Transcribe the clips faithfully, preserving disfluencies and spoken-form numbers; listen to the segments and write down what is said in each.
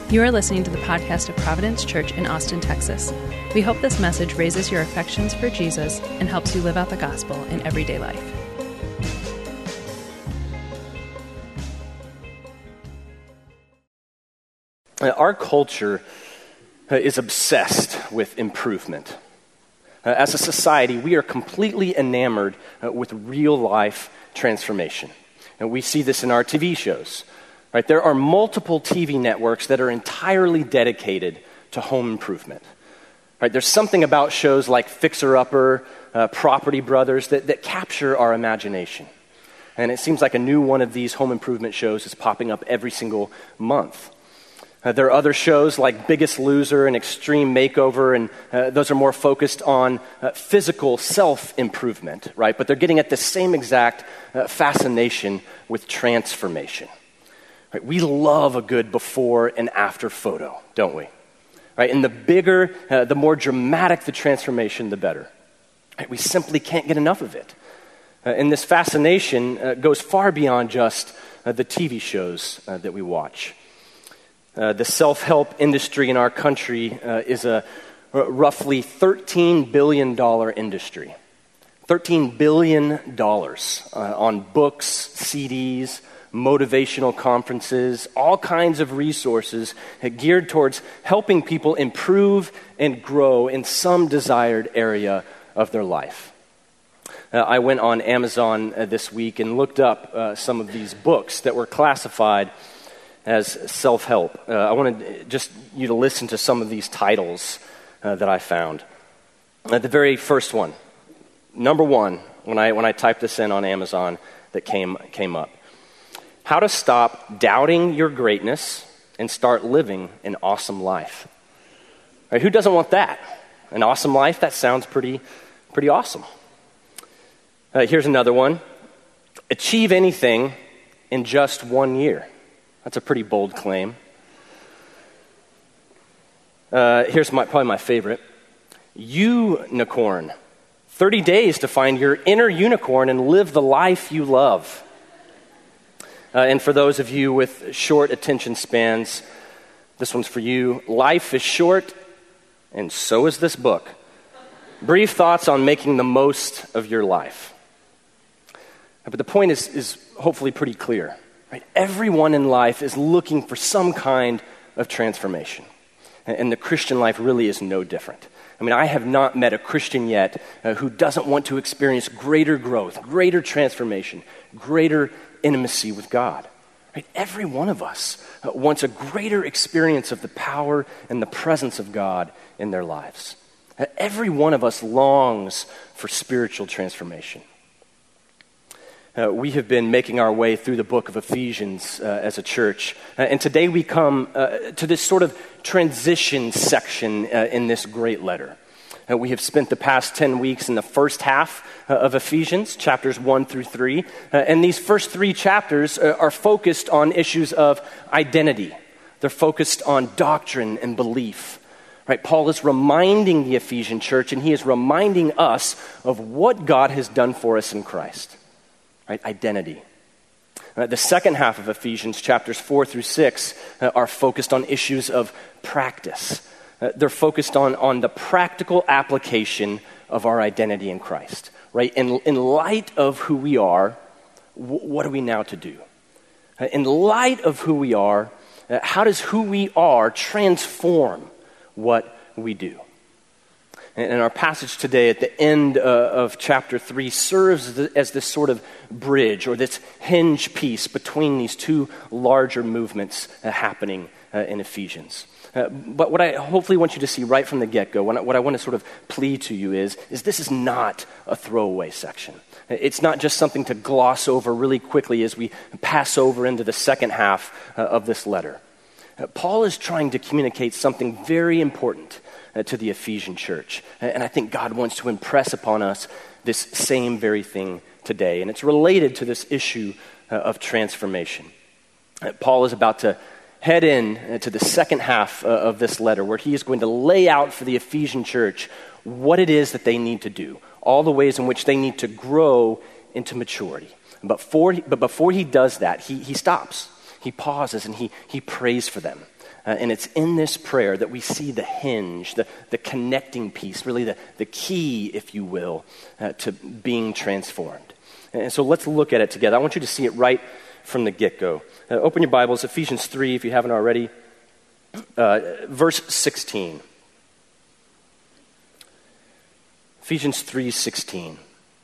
You are listening to the podcast of Providence Church in Austin, Texas. We hope this message raises your affections for Jesus and helps you live out the gospel in everyday life. Our culture is obsessed with improvement. As a society, we are completely enamored with real-life transformation. And we see this in our T V shows. Right? There are multiple T V networks that are entirely dedicated to home improvement. Right? There's something about shows like Fixer Upper, uh, Property Brothers that, that capture our imagination. And it seems like a new one of these home improvement shows is popping up every single month. Uh, there are other shows like Biggest Loser and Extreme Makeover, and uh, those are more focused on uh, physical self-improvement, right? But they're getting at the same exact uh, fascination with transformation. Right? We love a good before and after photo, don't we? Right? And the bigger, uh, the more dramatic the transformation, the better. Right? We simply can't get enough of it. Uh, and this fascination uh, goes far beyond just uh, the T V shows uh, that we watch. Uh, the self-help industry in our country uh, is a r- roughly thirteen billion dollars industry. thirteen billion dollars uh, on books, C Ds, motivational conferences, all kinds of resources geared towards helping people improve and grow in some desired area of their life. Uh, I went on Amazon uh, this week and looked up uh, some of these books that were classified as self-help. Uh, I wanted just you to listen to some of these titles uh, that I found. Uh, the very first one, number one, when I when I typed this in on Amazon, that came came up. How to stop doubting your greatness and start living an awesome life. Right, who doesn't want that? An awesome life? That sounds pretty, pretty awesome. Uh, here's another one. Achieve anything in just one year. That's a pretty bold claim. Uh, here's my, probably my favorite. Unicorn. thirty days to find your inner unicorn and live the life you love. Uh, and for those of you with short attention spans, this one's for you. Life is short, and so is this book. Brief thoughts on making the most of your life. But the point is, is hopefully pretty clear. Right? Everyone in life is looking for some kind of transformation. And, and the Christian life really is no different. I mean, I have not met a Christian yet uh, who doesn't want to experience greater growth, greater transformation, greater intimacy with God. Right? Every one of us uh, wants a greater experience of the power and the presence of God in their lives. Uh, every one of us longs for spiritual transformation. Uh, we have been making our way through the book of Ephesians uh, as a church, uh, and today we come uh, to this sort of transition section uh, in this great letter. Uh, we have spent the past ten weeks in the first half uh, of Ephesians, chapters one through three, uh, and these first three chapters uh, are focused on issues of identity. They're focused on doctrine and belief. Right? Paul is reminding the Ephesian church, and he is reminding us of what God has done for us in Christ. Right? Identity. Uh, the second half of Ephesians, chapters four through six, uh, are focused on issues of practice. Uh, they're focused on, on the practical application of our identity in Christ. Right? In, in light of who we are, w- what are we now to do? Uh, in light of who we are, uh, how does who we are transform what we do? And our passage today at the end uh, of chapter three serves as, the, as this sort of bridge or this hinge piece between these two larger movements uh, happening uh, in Ephesians. Uh, but what I hopefully want you to see right from the get-go, what I, what I want to sort of plead to you is, is this is not a throwaway section. It's not just something to gloss over really quickly as we pass over into the second half uh, of this letter. Uh, Paul is trying to communicate something very important Uh, to the Ephesian church. And I think God wants to impress upon us this same very thing today. And it's related to this issue uh, of transformation. Uh, Paul is about to head in uh, to the second half uh, of this letter where he is going to lay out for the Ephesian church what it is that they need to do, all the ways in which they need to grow into maturity. But before he, but before he does that, he, he stops. He pauses and he, he prays for them. Uh, and it's in this prayer that we see the hinge, the, the connecting piece, really the, the key, if you will, uh, to being transformed. And so let's look at it together. I want you to see it right from the get-go. Uh, open your Bibles, Ephesians three, if you haven't already. Uh, verse sixteen. Ephesians three sixteen.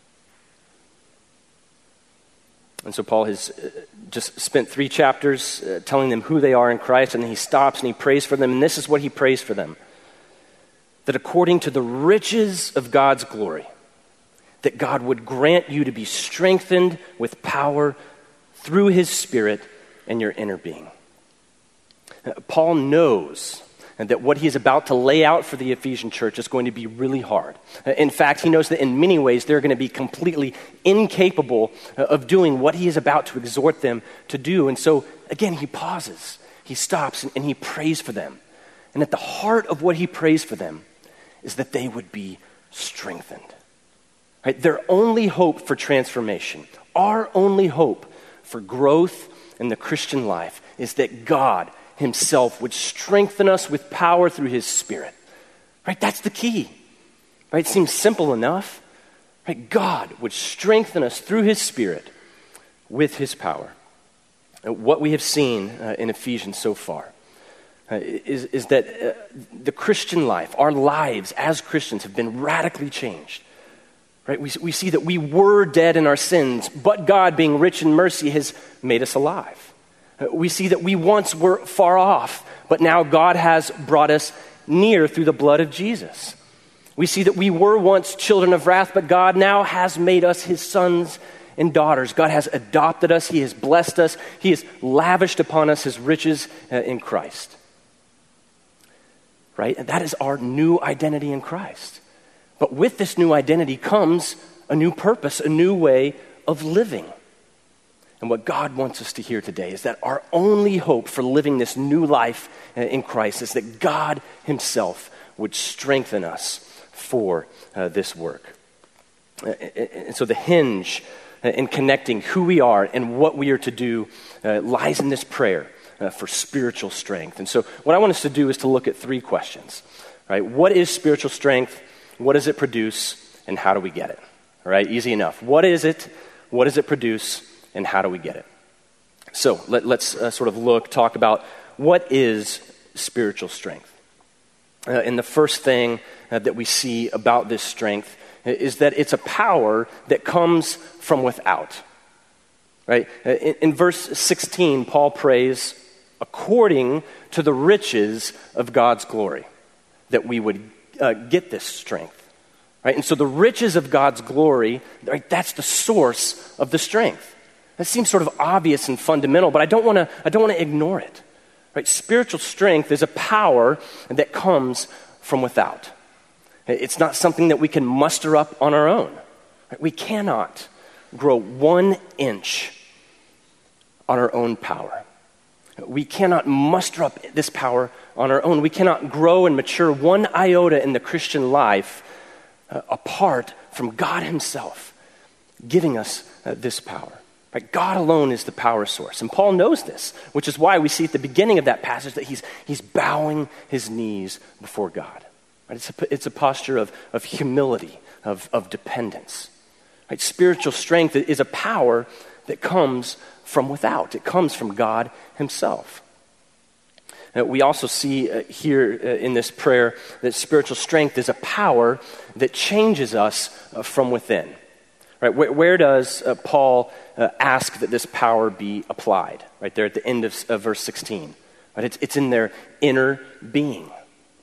And so Paul has uh, just spent three chapters uh, telling them who they are in Christ, and then he stops and he prays for them, and this is what he prays for them. That according to the riches of God's glory, that God would grant you to be strengthened with power through his Spirit in your inner being. Uh, Paul knows that what he is about to lay out for the Ephesian church is going to be really hard. Uh, in fact, he knows that in many ways they're going to be completely incapable uh, of doing what he is about to exhort them to do. And so, again, he pauses, he stops, and, and he prays for them. And at the heart of what he prays for them is that they would be strengthened. Right? Their only hope for transformation, our only hope for growth in the Christian life is that God himself would strengthen us with power through his Spirit. Right? That's the key. Right? It seems simple enough. Right? God would strengthen us through his Spirit with his power. And what we have seen uh, in Ephesians so far uh, is, is that uh, the Christian life, our lives as Christians have been radically changed. Right? We, we see that we were dead in our sins, but God, being rich in mercy, has made us alive. We see that we once were far off, but now God has brought us near through the blood of Jesus. We see that we were once children of wrath, but God now has made us his sons and daughters. God has adopted us. He has blessed us. He has lavished upon us his riches uh, in Christ. Right? And that is our new identity in Christ. But with this new identity comes a new purpose, a new way of living. And what God wants us to hear today is that our only hope for living this new life in Christ is that God himself would strengthen us for uh, this work. And so the hinge in connecting who we are and what we are to do uh, lies in this prayer uh, for spiritual strength. And so what I want us to do is to look at three questions. Right? What is spiritual strength? What does it produce? And how do we get it? All right, easy enough. What is it? What does it produce? And how do we get it? So let, let's uh, sort of look, talk about what is spiritual strength. Uh, and the first thing uh, that we see about this strength is that it's a power that comes from without. Right? Uh, in, in verse sixteen, Paul prays, according to the riches of God's glory, that we would uh, get this strength. Right? And so the riches of God's glory, right, that's the source of the strength. That seems sort of obvious and fundamental, but I don't want to I don't want to ignore it. Right? Spiritual strength is a power that comes from without. It's not something that we can muster up on our own. Right? We cannot grow one inch on our own power. We cannot muster up this power on our own. We cannot grow and mature one iota in the Christian life uh, apart from God himself giving us uh, this power. Right? God alone is the power source. And Paul knows this, which is why we see at the beginning of that passage that he's, he's bowing his knees before God. Right? It's, a, it's a posture of, of humility, of, of dependence. Right? Spiritual strength is a power that comes from without. It comes from God himself. Uh, we also see uh, here uh, in this prayer that spiritual strength is a power that changes us uh, from within. Right, where, where does uh, Paul uh, ask that this power be applied? Right there at the end of, of verse sixteen. Right, it's, it's in their inner being.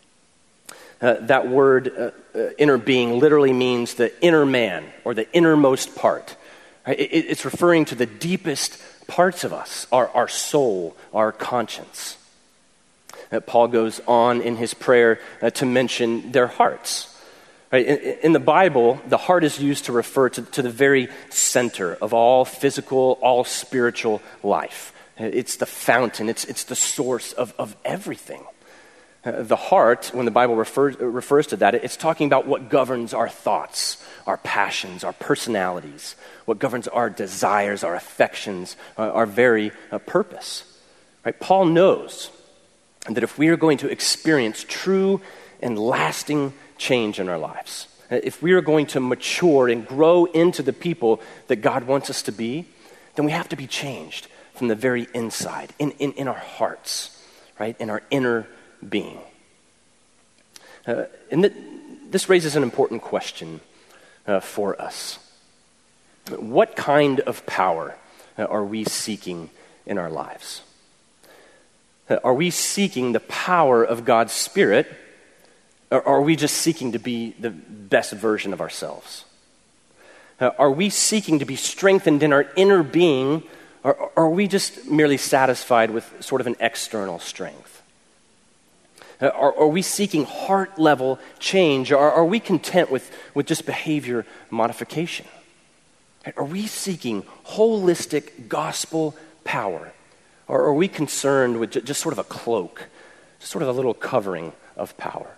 Uh, that word, uh, uh, inner being, literally means the inner man or the innermost part. Right? It, it's referring to the deepest parts of us, our, our soul, our conscience. Uh, Paul goes on in his prayer uh, to mention their hearts. Right? In, in the Bible, the heart is used to refer to, to the very center of all physical, all spiritual life. It's the fountain. It's, it's the source of, of everything. Uh, the heart, when the Bible refers, refers to that, it's talking about what governs our thoughts, our passions, our personalities, what governs our desires, our affections, uh, our very uh, purpose. Right? Paul knows And that if we are going to experience true and lasting change in our lives, if we are going to mature and grow into the people that God wants us to be, then we have to be changed from the very inside, in, in, in our hearts, right? In our inner being. Uh, and th- this raises an important question uh, for us. What kind of power uh, are we seeking in our lives? Uh, are we seeking the power of God's Spirit, or are we just seeking to be the best version of ourselves? Uh, are we seeking to be strengthened in our inner being, or, or are we just merely satisfied with sort of an external strength? Uh, are, are we seeking heart-level change, or are we content with, with just behavior modification? Are we seeking holistic gospel power, or are we concerned with just sort of a cloak, just sort of a little covering of power?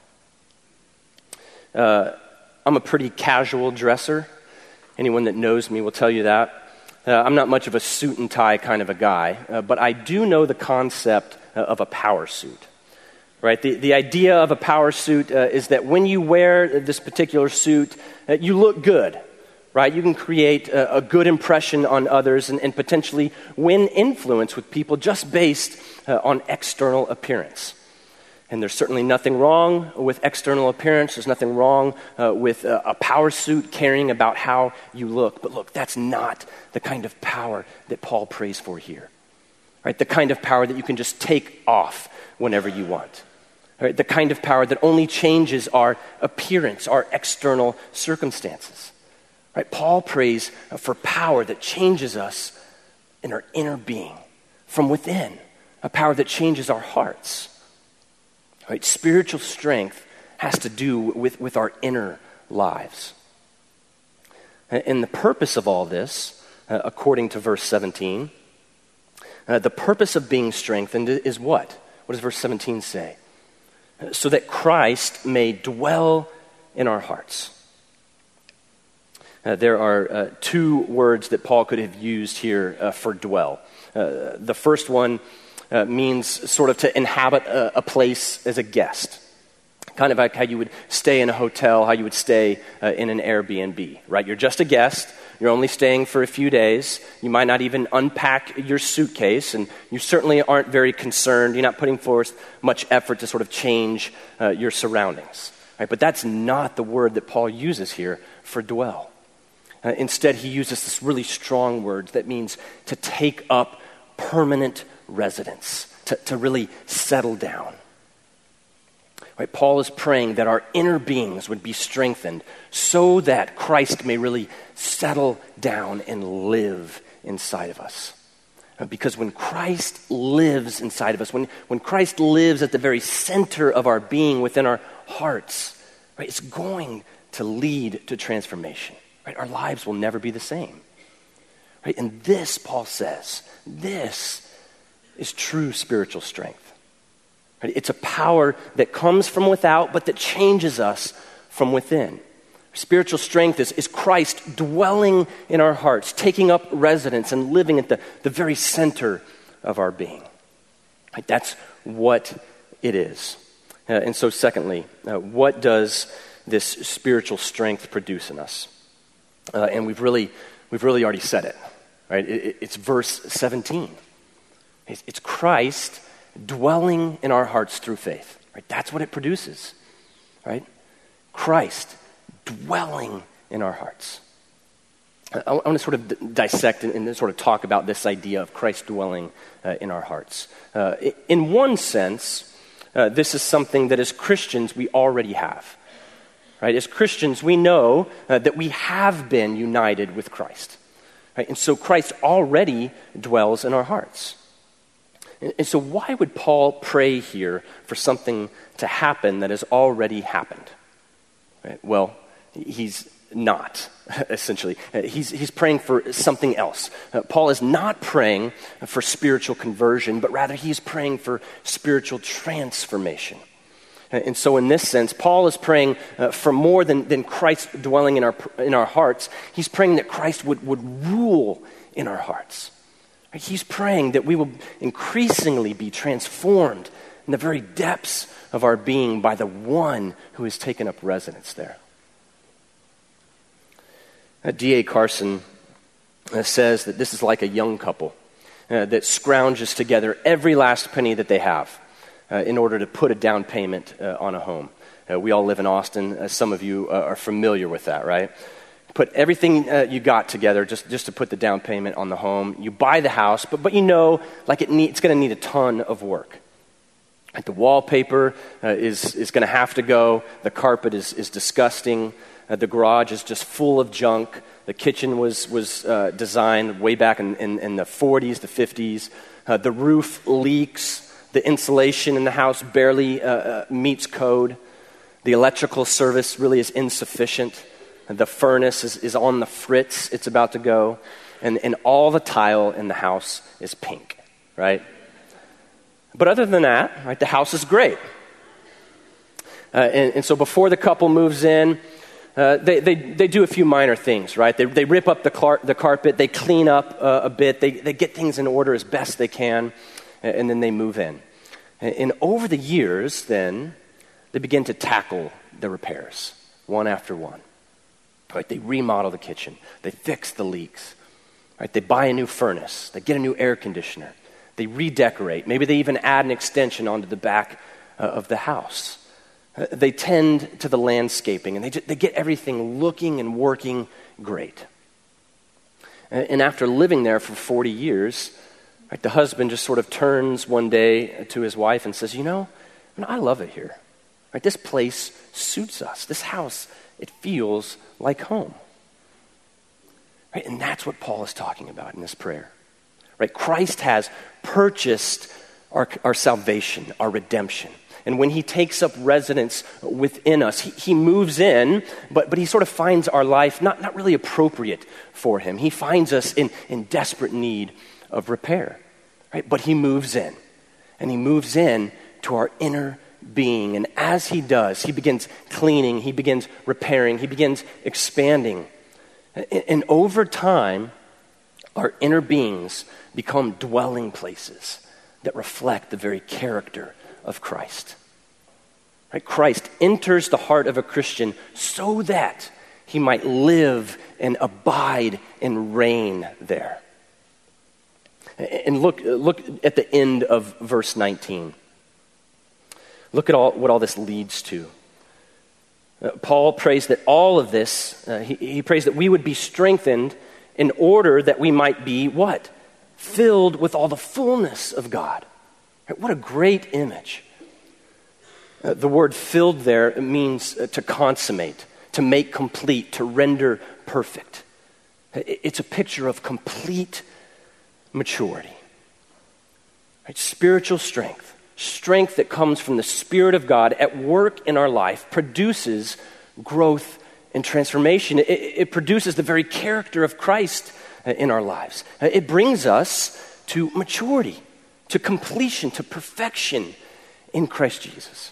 Uh, I'm a pretty casual dresser. Anyone that knows me will tell you that. Uh, I'm not much of a suit and tie kind of a guy, uh, but I do know the concept uh, of a power suit. Right? The, the idea of a power suit uh, is that when you wear this particular suit, uh, you look good. Right? You can create a, a good impression on others and, and potentially win influence with people just based uh, on external appearance. And there's certainly nothing wrong with external appearance. There's nothing wrong uh, with a, a power suit caring about how you look. But look, that's not the kind of power that Paul prays for here. Right? The kind of power that you can just take off whenever you want. Right? The kind of power that only changes our appearance, our external circumstances. Right? Paul prays for power that changes us in our inner being, from within, a power that changes our hearts. Right? Spiritual strength has to do with, with our inner lives. And the purpose of all this, uh, according to verse seventeen, uh, the purpose of being strengthened is what? What does verse seventeen say? So that Christ may dwell in our hearts. Uh, there are uh, two words that Paul could have used here uh, for dwell. Uh, the first one uh, means sort of to inhabit a, a place as a guest. Kind of like how you would stay in a hotel, how you would stay uh, in an Airbnb, right? You're just a guest. You're only staying for a few days. You might not even unpack your suitcase, and you certainly aren't very concerned. You're not putting forth much effort to sort of change uh, your surroundings, right? But that's not the word that Paul uses here for dwell. Uh, instead, he uses this really strong word that means to take up permanent residence, to, to really settle down. Right? Paul is praying that our inner beings would be strengthened so that Christ may really settle down and live inside of us. Uh, because when Christ lives inside of us, when, when Christ lives at the very center of our being within our hearts, right, it's going to lead to transformation. Right? Our lives will never be the same. Right? And this, Paul says, this is true spiritual strength. Right? It's a power that comes from without, but that changes us from within. Spiritual strength is, is Christ dwelling in our hearts, taking up residence and living at the, the very center of our being. Right? That's what it is. Uh, and so secondly, uh, what does this spiritual strength produce in us? Uh, and we've really, we've really already said it, right? It, it, it's verse seventeen. It's, it's Christ dwelling in our hearts through faith, right? That's what it produces, right? Christ dwelling in our hearts. I, I want to sort of d- dissect and, and sort of talk about this idea of Christ dwelling uh, in our hearts. Uh, in one sense, uh, this is something that as Christians we already have. Right? As Christians, we know uh, that we have been united with Christ. Right? And so Christ already dwells in our hearts. And, and so why would Paul pray here for something to happen that has already happened? Right? Well, he's not, essentially. Uh, he's, he's praying for something else. Uh, Paul is not praying for spiritual conversion, but rather he's praying for spiritual transformation. And so in this sense, Paul is praying uh, for more than, than Christ dwelling in our in our hearts. He's praying that Christ would, would rule in our hearts. He's praying that we will increasingly be transformed, in the very depths of our being by the one who has taken up residence there. Uh, D A Carson uh, says that this is like a young couple uh, that scrounges together every last penny that they have uh, in order to put a down payment uh, on a home. Uh, we all live in Austin. Uh, some of you uh, are familiar with that, right? Put everything uh, you got together just, just to put the down payment on the home. You buy the house, but, but you know like it need, it's going to need a ton of work. Like the wallpaper uh, is, is going to have to go. The carpet is, is disgusting. Uh, the garage is just full of junk. The kitchen was, was uh, designed way back in, in, in the forties, the fifties. Uh, the roof leaks. The insulation in the house barely uh, uh, meets code. The electrical service really is insufficient. The furnace is, is on the fritz. It's about to go. And, and all the tile in the house is pink, right? But other than that, right, the house is great. Uh, and, and so before the couple moves in, uh, they, they, they do a few minor things, right? They, they rip up the, car- the carpet. They clean up uh, a bit. They, they get things in order as best they can. And, and then they move in. And, and over the years, then, they begin to tackle the repairs, one after one. Right, they remodel the kitchen. They fix the leaks. Right, they buy a new furnace. They get a new air conditioner. They redecorate. Maybe they even add an extension onto the back uh, of the house. Uh, they tend to the landscaping, and they just, they get everything looking and working great. And, and after living there for forty years, right, the husband just sort of turns one day to his wife and says, "You know, I, mean, I love it here. Right, this place suits us. This house, it feels like home." Right? And that's what Paul is talking about in this prayer. Right? Christ has purchased our, our salvation, our redemption. And when he takes up residence within us, he, he moves in, but, but he sort of finds our life not, not really appropriate for him. He finds us in, in desperate need of repair. Right? But he moves in. And he moves in to our inner being. And as he does, he begins cleaning, he begins repairing, he begins expanding. And, and over time, our inner beings become dwelling places that reflect the very character of Christ. Right? Christ enters the heart of a Christian so that he might live and abide and reign there. And look, look at the end of verse nineteen. Look at all, what all this leads to. Uh, Paul prays that all of this, uh, he, he prays that we would be strengthened in order that we might be what? Filled with all the fullness of God. Right? What a great image. Uh, the word filled there means uh, to consummate, to make complete, to render perfect. It, it's a picture of complete maturity. Right? Spiritual strength. Strength that comes from the Spirit of God at work in our life produces growth and transformation. It, it produces the very character of Christ in our lives. It brings us to maturity, to completion, to perfection in Christ Jesus.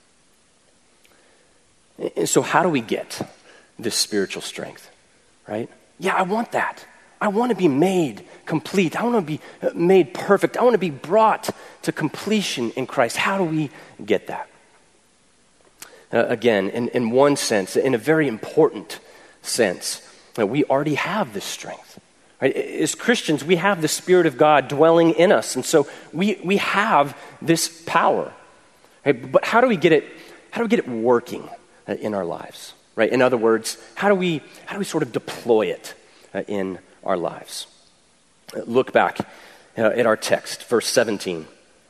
And so how do we get this spiritual strength, right? Yeah, I want that. I want to be made complete. I want to be made perfect. I want to be brought to completion in Christ. How do we get that? Uh, again, in, in one sense, in a very important sense, uh, we already have this strength. Right? As Christians, we have the Spirit of God dwelling in us. And so we, we have this power. Right? But how do we get it, how do we get it working uh, in our lives? Right? In other words, how do we, how do we sort of deploy it uh, in our lives? Look back uh, at our text, verse seventeen.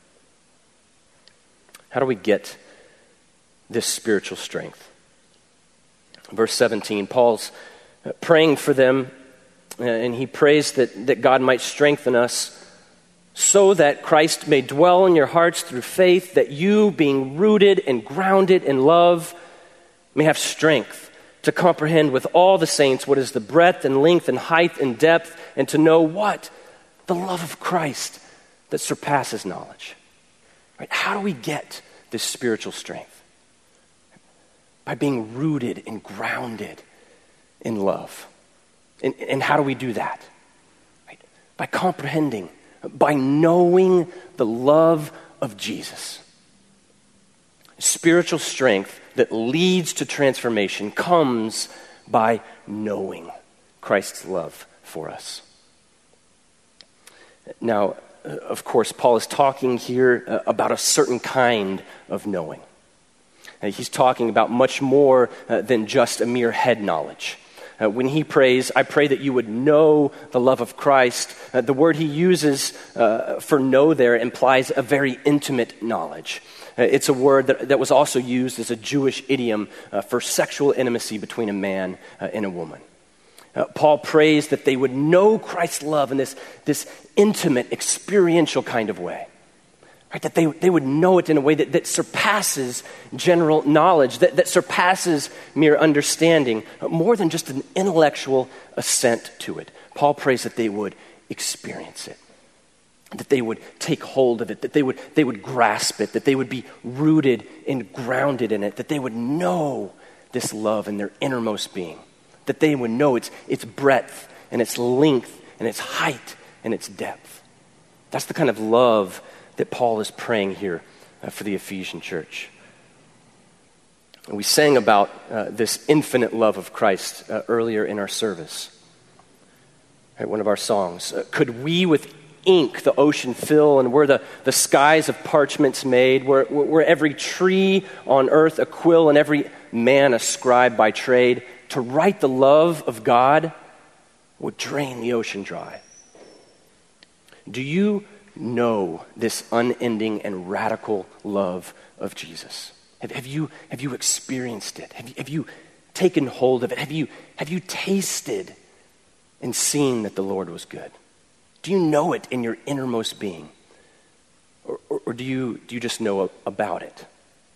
How do we get this spiritual strength? Verse seventeen, Paul's praying for them, uh, and he prays that, that God might strengthen us so that Christ may dwell in your hearts through faith, that you, being rooted and grounded in love, may have strength to comprehend with all the saints what is the breadth and length and height and depth, and to know what? The love of Christ that surpasses knowledge. Right? How do we get this spiritual strength? By being rooted and grounded in love. And, and how do we do that? Right? By comprehending, by knowing the love of Jesus. Spiritual strength that leads to transformation comes by knowing Christ's love for us. Now, of course, Paul is talking here uh, about a certain kind of knowing. Uh, he's talking about much more uh, than just a mere head knowledge. Uh, when he prays, I pray that you would know the love of Christ. Uh, the word he uses uh, for know there implies a very intimate knowledge. Uh, it's a word that, that was also used as a Jewish idiom uh, for sexual intimacy between a man uh, and a woman. Uh, Paul prays that they would know Christ's love in this, this intimate, experiential kind of way. Right? That they, they would know it in a way that, that surpasses general knowledge, that, that surpasses mere understanding, uh, more than just an intellectual assent to it. Paul prays that they would experience it, that they would take hold of it, that they would, they would grasp it, that they would be rooted and grounded in it, that they would know this love in their innermost being. That they would know its, its breadth and its length and its height and its depth. That's the kind of love that Paul is praying here uh, for the Ephesian church. And we sang about uh, this infinite love of Christ uh, earlier in our service. Right, one of our songs. Uh, Could we with ink the ocean fill, and were the, the skies of parchments made, were, were every tree on earth a quill and every man a scribe by trade, to write the love of God would drain the ocean dry. Do you know this unending and radical love of Jesus? Have, have you have you experienced it? Have you, have you taken hold of it? Have you have you tasted and seen that the Lord was good? Do you know it in your innermost being, or, or, or do you do you just know about it?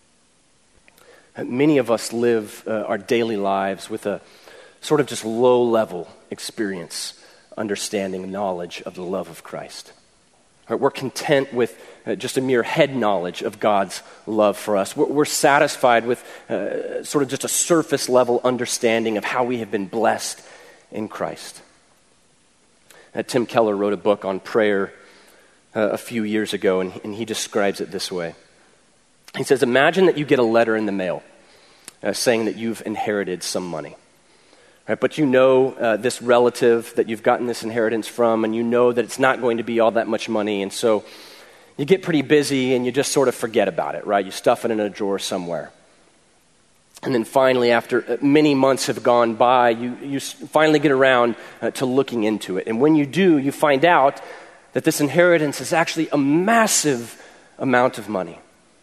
Many of us live uh, our daily lives with a sort of just low-level experience, understanding, knowledge of the love of Christ. Right? We're content with uh, just a mere head knowledge of God's love for us. We're, we're satisfied with uh, sort of just a surface-level understanding of how we have been blessed in Christ. Uh, Tim Keller wrote a book on prayer uh, a few years ago, and, and he describes it this way. He says, imagine that you get a letter in the mail uh, saying that you've inherited some money. Right? But you know uh, this relative that you've gotten this inheritance from, and you know that it's not going to be all that much money, and so you get pretty busy and you just sort of forget about it, right? You stuff it in a drawer somewhere. And then finally, after many months have gone by, you, you finally get around uh, to looking into it. And when you do, you find out that this inheritance is actually a massive amount of money.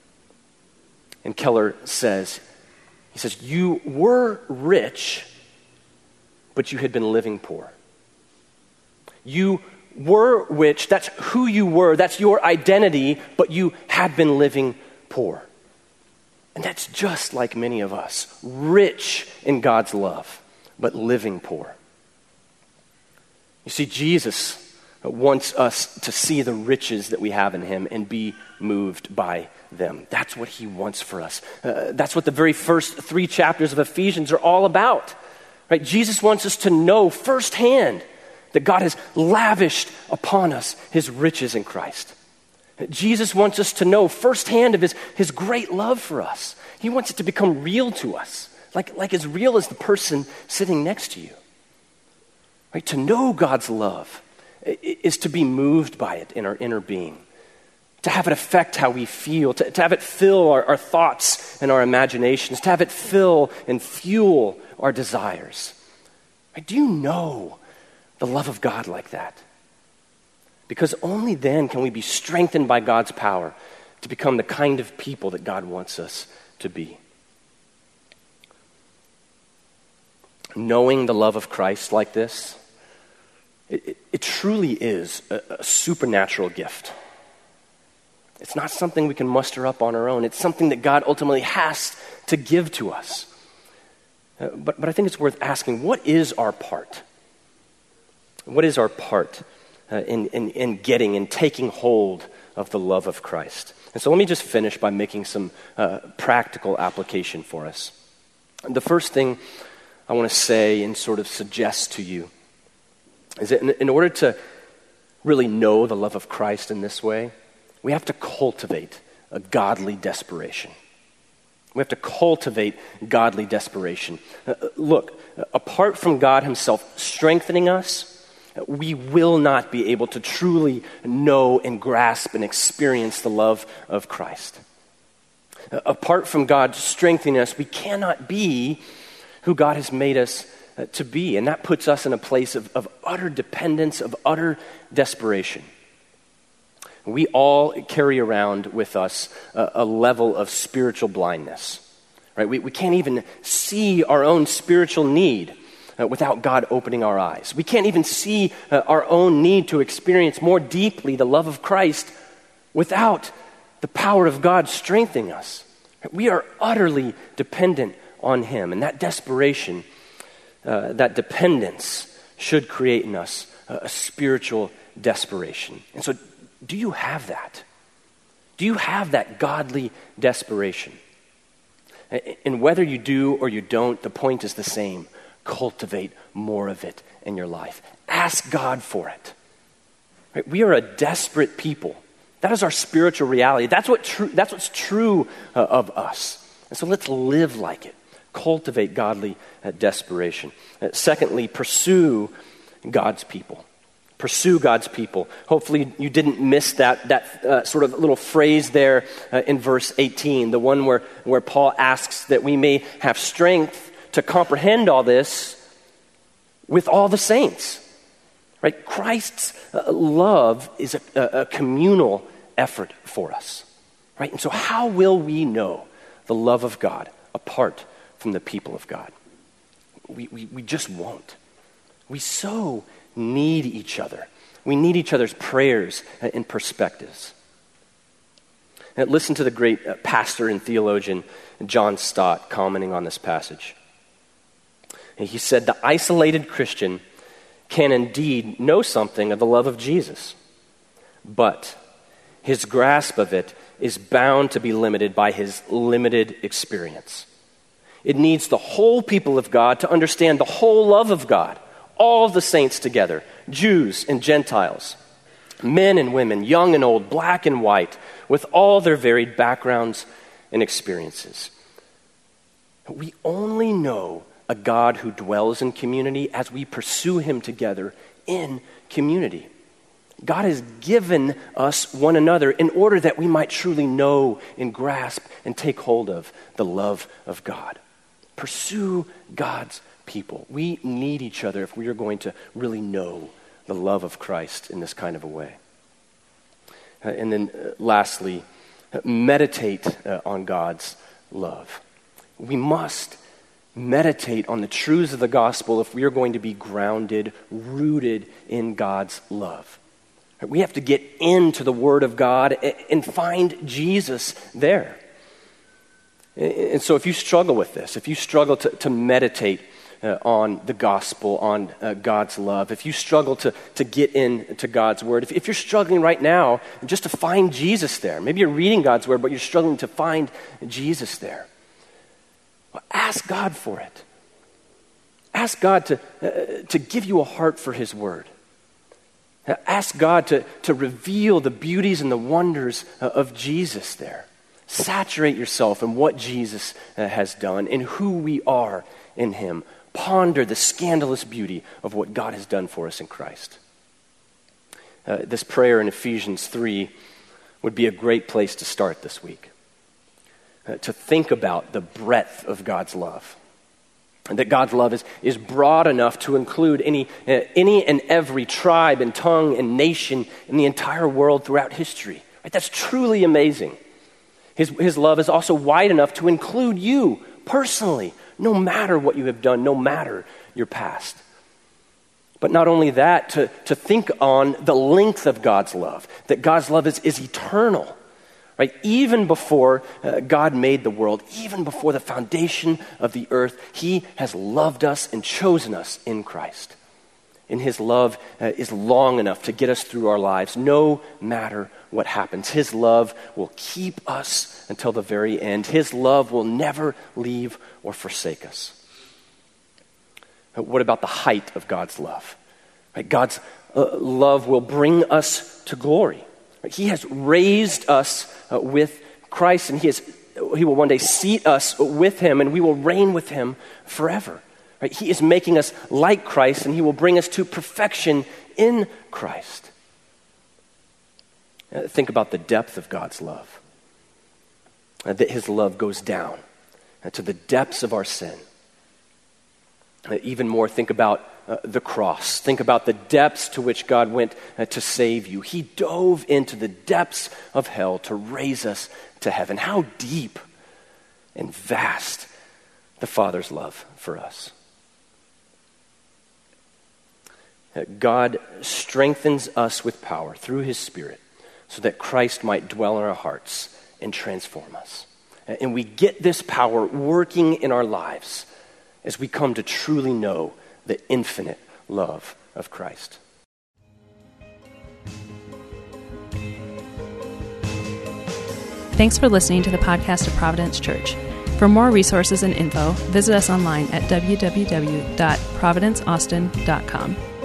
And Keller says, he says, you were rich, but you had been living poor. You were rich, that's who you were, that's your identity, but you had been living poor. And that's just like many of us, rich in God's love, but living poor. You see, Jesus wants us to see the riches that we have in him and be moved by them. That's what he wants for us. Uh, that's what the very first three chapters of Ephesians are all about. Right? Jesus wants us to know firsthand that God has lavished upon us his riches in Christ. Jesus wants us to know firsthand of his, his great love for us. He wants it to become real to us, like, like as real as the person sitting next to you. Right? To know God's love is to be moved by it in our inner being, to have it affect how we feel, to, to have it fill our, our thoughts and our imaginations, to have it fill and fuel our desires. Right? Do you know the love of God like that? Because only then can we be strengthened by God's power to become the kind of people that God wants us to be. Knowing the love of Christ like this, it, it, it truly is a, a supernatural gift. It's not something we can muster up on our own. It's something that God ultimately has to give to us. Uh, but, but I think it's worth asking, what is our part? What is our part uh, in, in, in getting and taking hold of the love of Christ? And so let me just finish by making some uh, practical application for us. The first thing I want to say and sort of suggest to you is that in, in order to really know the love of Christ in this way, we have to cultivate a godly desperation. We have to cultivate godly desperation. Uh, look, apart from God himself strengthening us, we will not be able to truly know and grasp and experience the love of Christ. Uh, apart from God strengthening us, we cannot be who God has made us uh, to be. And that puts us in a place of, of utter dependence, of utter desperation. We all carry around with us a, a level of spiritual blindness, right? We, we can't even see our own spiritual need uh, without God opening our eyes. We can't even see uh, our own need to experience more deeply the love of Christ without the power of God strengthening us. We are utterly dependent on him, and that desperation, uh, that dependence should create in us a, a spiritual desperation. And so, do you have that? Do you have that godly desperation? And whether you do or you don't, the point is the same. Cultivate more of it in your life. Ask God for it. Right? We are a desperate people. That is our spiritual reality. That's what true. That's what's true uh, of us. And so let's live like it. Cultivate godly uh, desperation. Uh, secondly, pursue God's people. Pursue God's people. Hopefully you didn't miss that that uh, sort of little phrase there uh, in verse eighteen, the one where, where Paul asks that we may have strength to comprehend all this with all the saints. Right? Christ's uh, love is a, a, a communal effort for us. Right? And so how will we know the love of God apart from the people of God? We, we, we just won't. We so need each other. We need each other's prayers and perspectives. And listen to the great uh, pastor and theologian John Stott commenting on this passage. And he said, the isolated Christian can indeed know something of the love of Jesus, but his grasp of it is bound to be limited by his limited experience. It needs the whole people of God to understand the whole love of God. All the saints together, Jews and Gentiles, men and women, young and old, black and white, with all their varied backgrounds and experiences. We only know a God who dwells in community as we pursue him together in community. God has given us one another in order that we might truly know and grasp and take hold of the love of God. Pursue God's people. We need each other if we are going to really know the love of Christ in this kind of a way. Uh, and then uh, lastly, uh, meditate uh, on God's love. We must meditate on the truths of the gospel if we are going to be grounded, rooted in God's love. Right? We have to get into the Word of God and, and find Jesus there. And, and so if you struggle with this, if you struggle to, to meditate Uh, on the gospel, on uh, God's love, if you struggle to, to get into God's word, if, if you're struggling right now just to find Jesus there, maybe you're reading God's word, but you're struggling to find Jesus there, well, ask God for it. Ask God to, uh, to give you a heart for his word. Uh, ask God to, to reveal the beauties and the wonders uh, of Jesus there. Saturate yourself in what Jesus uh, has done and who we are in him. Ponder the scandalous beauty of what God has done for us in Christ. Uh, this prayer in Ephesians three would be a great place to start this week. Uh, to think about the breadth of God's love. And that God's love is, is broad enough to include any, uh, any and every tribe and tongue and nation in the entire world throughout history. Right? That's truly amazing. His, his love is also wide enough to include you personally, no matter what you have done, no matter your past. But not only that, to, to think on the length of God's love, that God's love is, is eternal, right? Even before uh, God made the world, even before the foundation of the earth, he has loved us and chosen us in Christ. And his love uh, is long enough to get us through our lives, no matter what happens. His love will keep us until the very end. His love will never leave or forsake us. What about the height of God's love? Right? God's uh, love will bring us to glory. Right? He has raised us uh, with Christ, and he has he will one day seat us with him, and we will reign with him forever. Right? He is making us like Christ, and he will bring us to perfection in Christ. Uh, think about the depth of God's love. Uh, that his love goes down uh, to the depths of our sin. Uh, even more, think about uh, the cross. Think about the depths to which God went uh, to save you. He dove into the depths of hell to raise us to heaven. How deep and vast the Father's love for us. Uh, God strengthens us with power through his Spirit so that Christ might dwell in our hearts and transform us. And we get this power working in our lives as we come to truly know the infinite love of Christ. Thanks for listening to the podcast of Providence Church. For more resources and info, visit us online at w w w dot providence austin dot com.